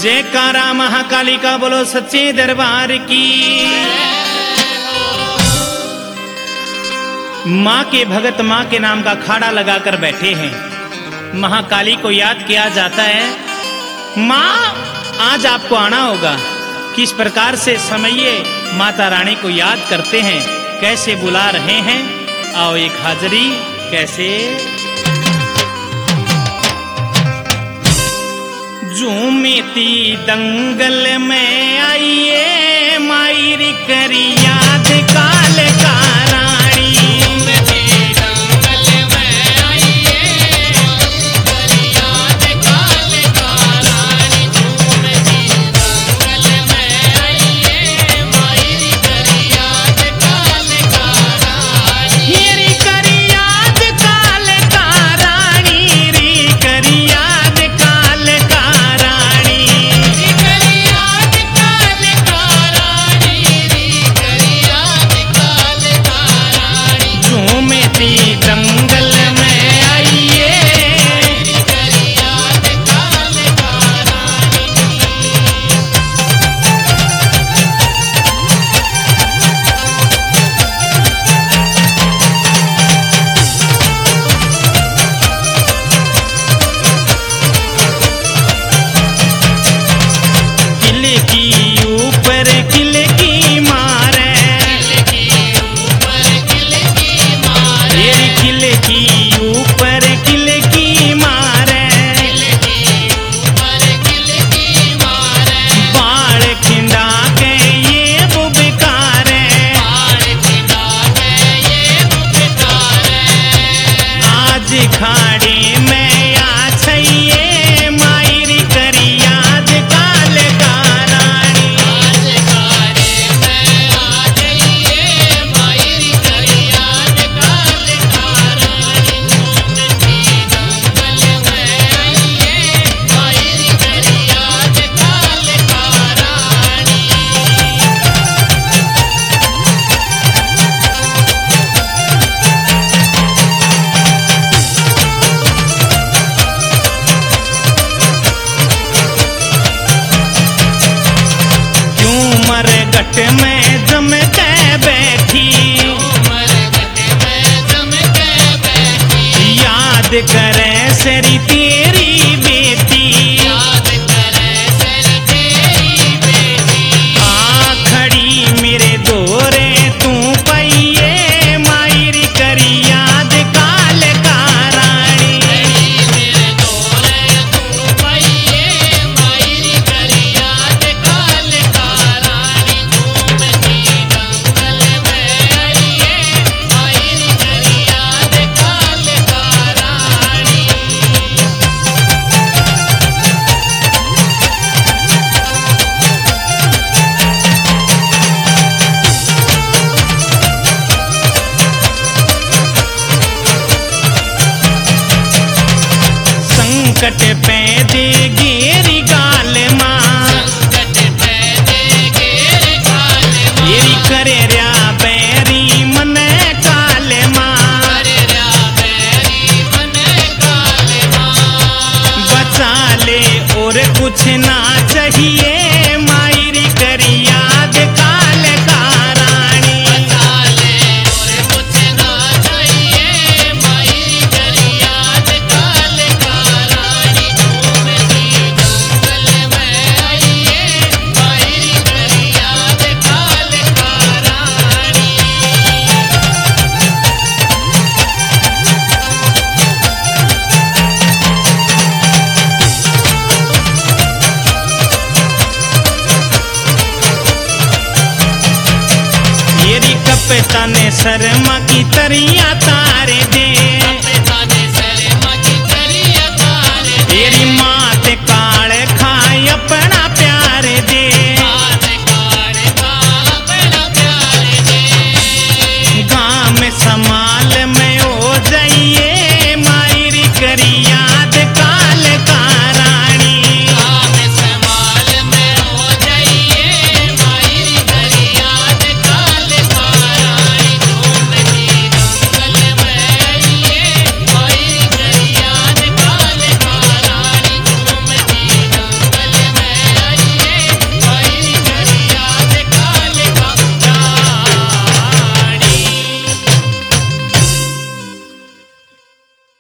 जयकारा महाकाली का बोलो सच्चे दरबार की। माँ के भगत माँ के नाम का खाड़ा लगाकर बैठे हैं। महाकाली को याद किया जाता है। माँ आज आपको आना होगा। किस प्रकार से समये माता रानी को याद करते हैं, कैसे बुला रहे हैं, आओ एक हाजरी कैसे। झूमेती दंगल में आइए मायरी करी याद काल का रानी। में जम के बैठी याद करे सरी तेरी बेटी। आ खड़ी मेरे दोरे तू पइये मायरी करी याद काल का रानी। संकट पे दे गेरी गाल माँ, येरी करे रया बैरी मन काल माँ। बचा ले और कुछ ना चाहिए मायरी करी याद काल का रानी। कपताने शर्मा की तरिया तारे